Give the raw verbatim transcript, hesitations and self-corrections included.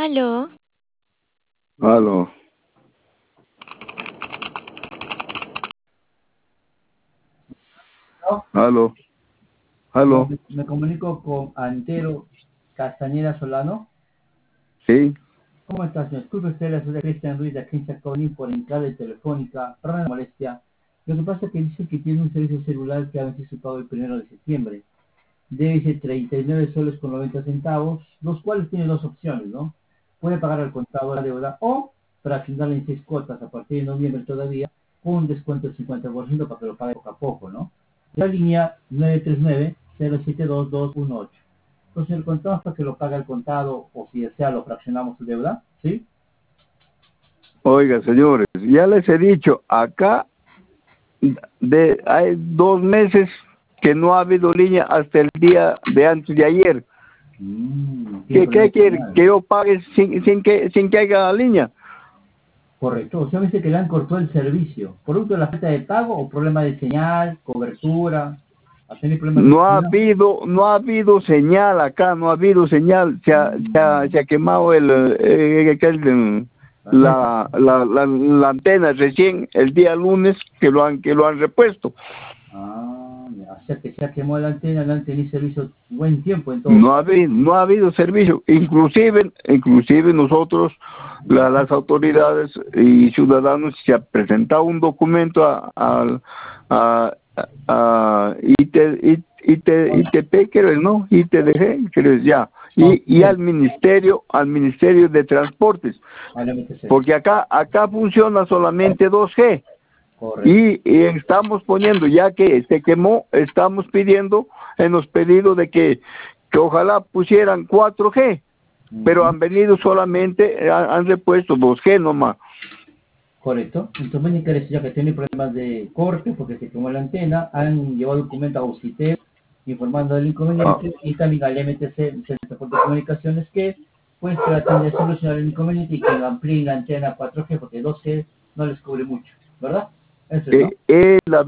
Aló. Aló. ¿No? Aló. Aló. Me, me comunico con Antero Castañeda Solano. Sí. ¿Cómo estás, señor? Disculpe usted, la ciudad de Cristian Ruiz de Agencia Conin por entrada telefónica. Perdón la molestia. Lo que pasa es que dice que tiene un servicio celular que ha vencido su pago el primero de septiembre. Debe treinta y nueve soles con noventa centavos, los cuales tiene dos opciones, ¿no? Puede pagar al contado la deuda o fraccionarla en seis cuotas a partir de noviembre todavía, con un descuento del cincuenta por ciento para que lo pague poco a poco, ¿no? La línea nueve tres nueve, cero siete dos, dos uno ocho. Entonces el contado hasta que lo paga al contado o si desea lo fraccionamos su deuda, ¿sí? Oiga, señores, ya les he dicho, acá de, hay dos meses que no ha habido línea hasta el día de antes de ayer. Mm, ¿Qué, qué quiere? ¿Que yo pague sin, sin, que, sin que haya línea? Correcto, o sea, me dice que le han cortado el servicio. ¿Producto de la falta de pago o problema de señal, cobertura? ¿Ha tenido problemas de No ha señal? habido, no ha habido señal acá, no ha habido señal, se ha, se ha, se ha quemado el, eh, el, la, la, la, la antena recién el día lunes que lo han, que lo han repuesto. Ah, o sea que se ha quemado la antena, no han tenido servicio buen tiempo en todo. No ha habido, no ha habido servicio, inclusive, inclusive nosotros, la, las autoridades y ciudadanos, se ha presentado un documento a, a, a, a I T, I T, I T P, creo, ¿no? I T D G, creo ya, y, y al ministerio, al ministerio de Transportes, porque acá, acá funciona solamente dos G. Y, y estamos poniendo, ya que se quemó, estamos pidiendo en los pedidos de que, que ojalá pusieran cuatro G, pero han venido solamente, han, han repuesto dos G nomás. Correcto. Entonces me interesa, ya que tiene problemas de corte porque se quemó la antena, han llevado documento a UCITEP informando del inconveniente ah. y también al M T C, el Centro de Comunicaciones, que pues tratan de solucionar el inconveniente y que lo amplíen la antena cuatro G porque dos G no les cubre mucho, ¿verdad? Eso es, ¿no? Eh, eh, la